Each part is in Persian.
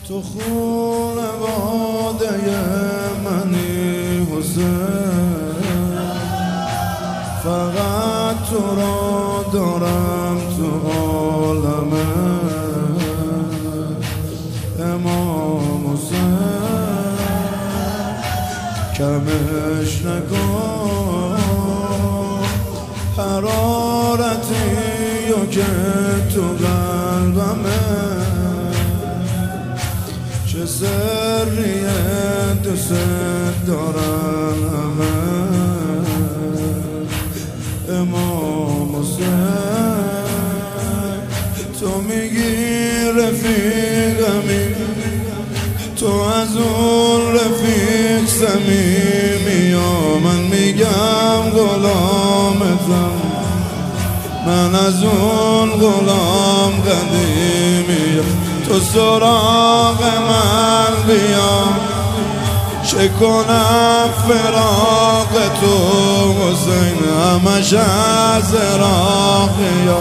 تو خانواده منی حسین، فقط تو را دارم تو عالم امام حسین. کمش نکن حرارتی و که تو قلبمه، چه سریه دوست دارم همه امام حسین. تو میگی رفیقمی، تو از اون رفیق صمیمی، یا من میگم غلامتم، من از اون غلام قدیمی. تو سراغ من بیا، چه کنم فراق تو حسین، همش از عراقیا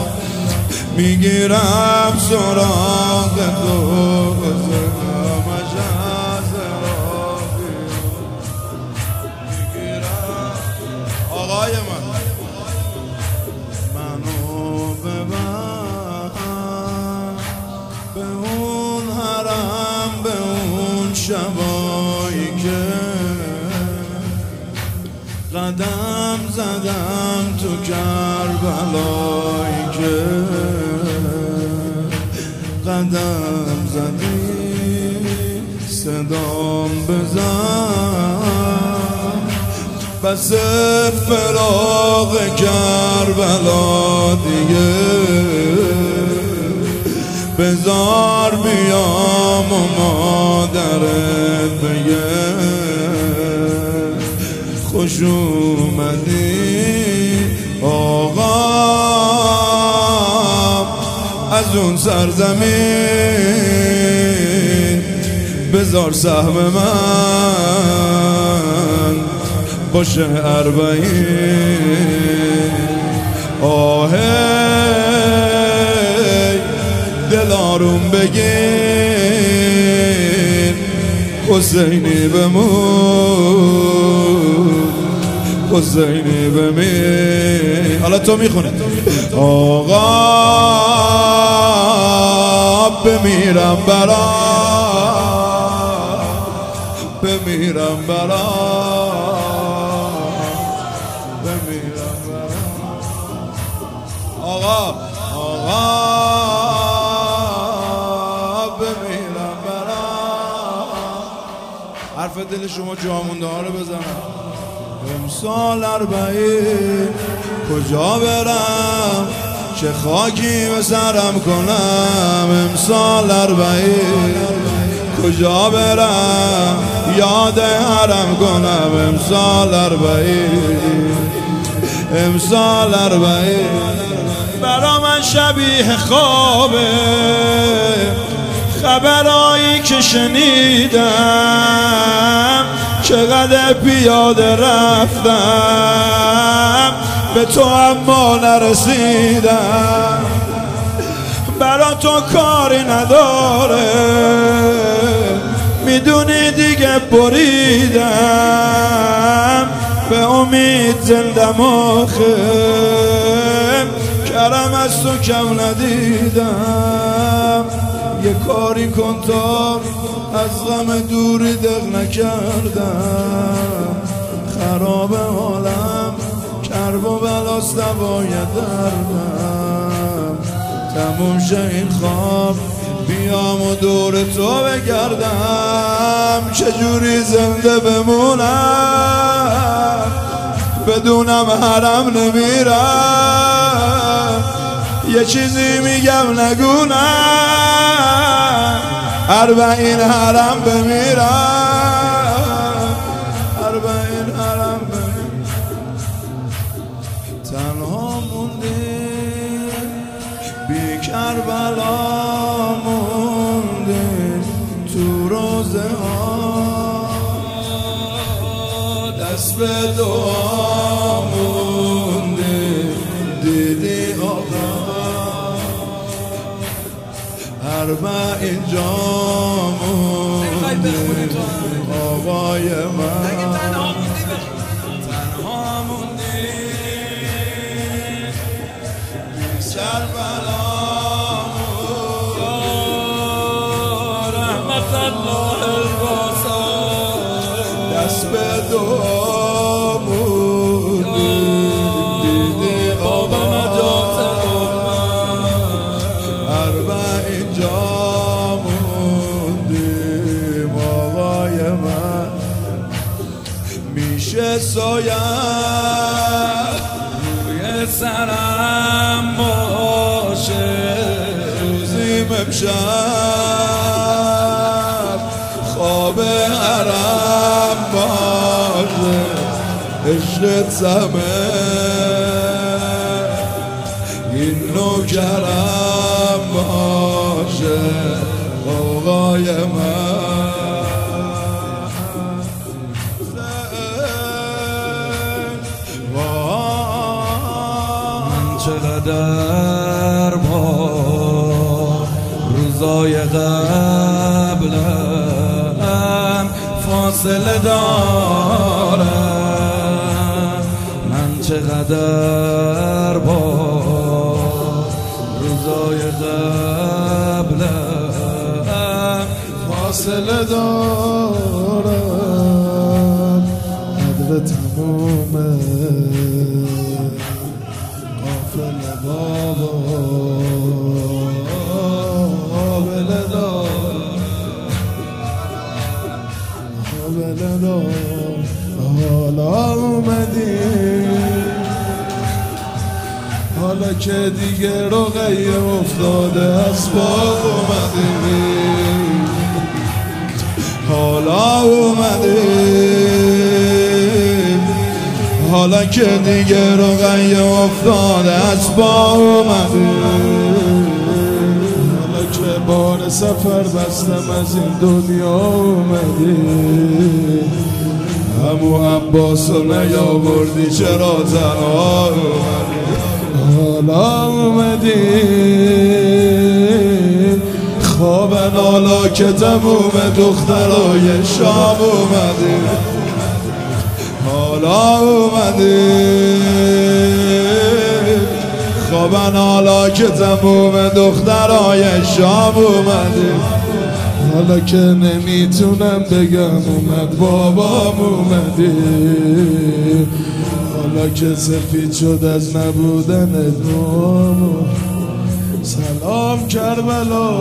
میگیرم سراغ تو حسین، همش از عراقیا میگیرم. آقای منو ببر به اون حرم، به اون شبایی که قدم زدم تو کربلایی که قدم زدی صدام بزن، بس فراق کربلا دیگه، بزار بیام و مادرت بگه خوش اومدی آقا از اون سرزمین، بزار سهم من باشه 40. آهی دل آروم بگیر، حسینی بمون، حسینی بمیر. حالا تو میخونه آقا بمیرم برا، بمیرم برا، بمیرم برا. آقا بمیرم برا. حرف دل شما جا مونده ها رو بزنم. امسال 40 کجا برم، چه خاکی به سرم کنم. امسال 40 کجا برم، یاد حرم کنم. امسال 40 برا من شبیه خوابه، خبرایی که شنیدم، چقدر پیاده رفتم به تو اما نرسیدم. برا تو کاری نداره، میدونی دیگه بریدم، به امید زندم آخه، کرم از تو کم ندیدم. یه کاری کن تا از غم دوری دق نکردم، خراب حالم کرب و بلاست دوای دردم. تموم شه این خواب بیام و دور تو بگردم، چجوری زنده بمونم بدونم حرم نمیرم. یه چیزی میگم نگونم، 40 حرم بمیرم، 40 حرم بمیرم. تنها موندی بی کربلا، موندی تو روزه ها، دست به دعا موندی، دیدی آقا اربعین جامون آقای من تنها موندی کربلامون رحمت الله الباسا دست به دعامون دیدی آب نجات اربعین جاموندیم آقای من میشه سایت روی سرم باشه روزیم امشب خواب حرم باشه عشقت سمه این نوکرم باشه آقای من چقدر با روزای قبلم فاصله دارم من چقدر با روزای قبلم فاصله دارم قدر تمامه بابا بلدا حالا اومدی حالا که دیگه رقیه افتاده اسباب اومدی حالا اومدی حالا که دیگه رقیه افتاده اسباب اومدی حالا که بار سفر بستم از این دنیا اومدی همو عباسو نیاوردی چرا تنها اومدی حالا اومدی خوابن حالا که تموم دخترای شام اومدی حالا اومدی خوابن حالا که تموم دخترای شام اومدی حالا که نمیتونم بگم اومد بابام اومدی حالا که سفید شد از نبودن ادمام سلام کربلا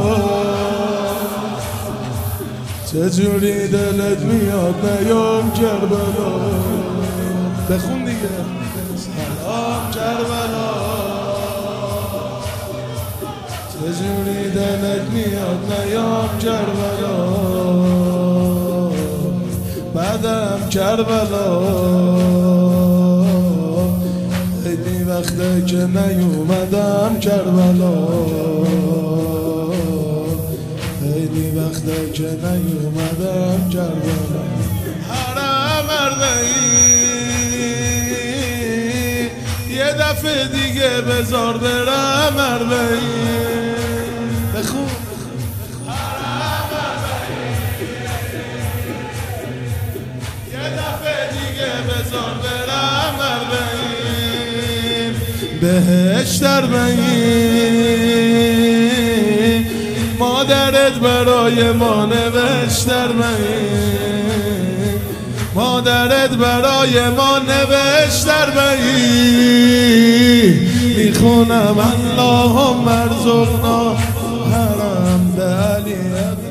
چجوری دلت میاد نیام کربلا بخون دیگه سلام کربلا چجوری دلت میاد نیام کربلا بعدم کربلا خیلی وقته که نیومدم کربلا خیلی وقته که نیومدم کربلا حرم اربعین یه دفعه دیگه بذار برم اربعین بخون حرم اربعین یه دفعه دیگه بذار برم اربعین بهشت اربعین مادرت برای ما نوشت اربعین مادرت برای ما نوشت اربعین میخونم اللهم ارزقنا حرم به علی